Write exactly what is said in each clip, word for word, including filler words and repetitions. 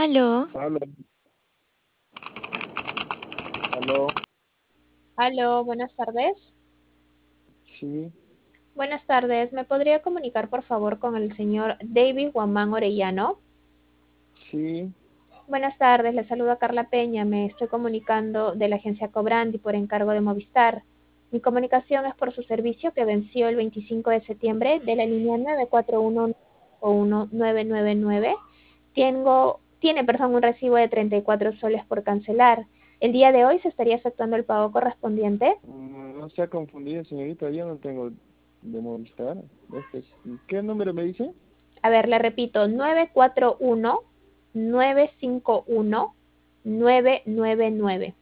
Aló, Aló, aló, Aló, buenas tardes. sí, Buenas tardes, ¿me podría comunicar por favor con el señor David Guamán Orellano? sí, Buenas tardes, le saluda Carla Peña, me estoy comunicando de la agencia Cobrandi por encargo de Movistar. Mi comunicación es por su servicio que venció el veinticinco de septiembre de la línea nueve cuatro uno uno nueve nueve nueve. Tengo, tiene, perdón, un recibo de treinta y cuatro soles por cancelar. El día de hoy se estaría efectuando el pago correspondiente. mm, no se ha confundido, señorita, yo no tengo de Movistar. Este es- ¿qué número me dice? A ver, le repito, nueve cuatro uno nueve cinco uno nueve nueve nueve.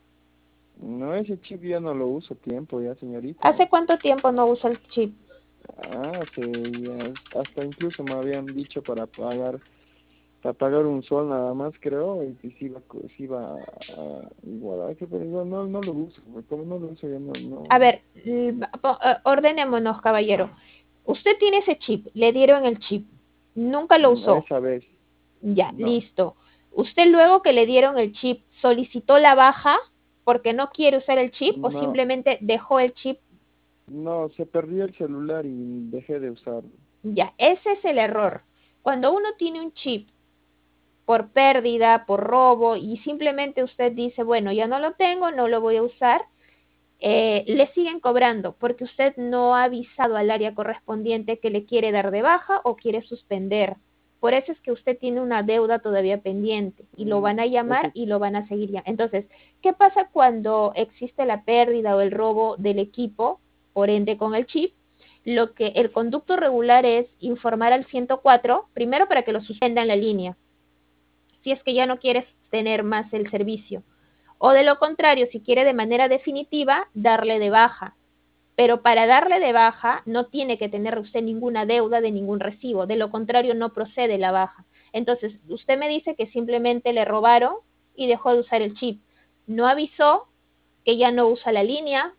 No, ese chip ya no lo uso tiempo ya, señorita. ¿Hace cuánto tiempo no usa el chip? Ah, sí, ya, hasta incluso me habían dicho para pagar, para pagar un sol nada más, creo, y que sí iba, co- sí iba a, a igualarse, pero yo no, no lo uso, porque como no lo uso ya no, A no, ver, l- po- eh, ordenémonos, caballero. Usted tiene ese chip, le dieron el chip, nunca lo no, usó. esa vez, Ya, no, listo. Usted luego que le dieron el chip, ¿solicitó la baja porque no quiere usar el chip o no, simplemente dejó el chip? no, se perdió el celular y dejé de usarlo. Ya, ese es el error. Cuando uno tiene un chip por pérdida, por robo, y simplemente usted dice, bueno, ya no lo tengo, no lo voy a usar, eh, le siguen cobrando porque usted no ha avisado al área correspondiente que le quiere dar de baja o quiere suspender. Por eso es que usted tiene una deuda todavía pendiente y lo Mm, van a llamar ese, y lo van a seguir llamando. Entonces, ¿qué pasa cuando existe la pérdida o el robo del equipo, por ende con el chip? Lo que el conducto regular es informar al ciento cuatro, primero para que lo suspendan la línea, si es que ya no quieres tener más el servicio. O de lo contrario, si quiere de manera definitiva, darle de baja. Pero para darle de baja no tiene que tener usted ninguna deuda de ningún recibo. De lo contrario, no procede la baja. Entonces, usted me dice que simplemente le robaron y dejó de usar el chip. No avisó que ya no usa la línea,